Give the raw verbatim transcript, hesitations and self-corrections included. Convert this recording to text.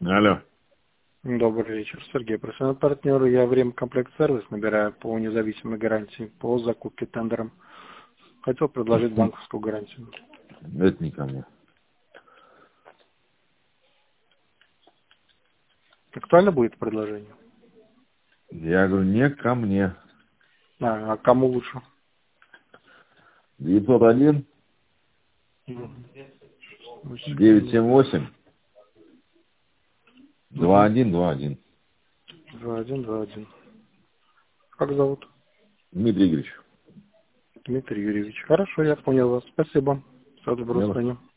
Алло. Добрый вечер, Сергей. Профессиональный партнер. Я время комплект сервис набираю по независимой гарантии, по закупке тендером. Хотел предложить банковскую гарантию. Это не ко мне. Актуально будет предложение? Я говорю, не ко мне. А, а кому лучше? девятьсот один девятьсот семьдесят восемь два один два один. два один два один. Как зовут? Дмитрий Игоревич. Дмитрий Юрьевич. Хорошо, я понял вас. Спасибо. Всего доброго, Дело. свидания.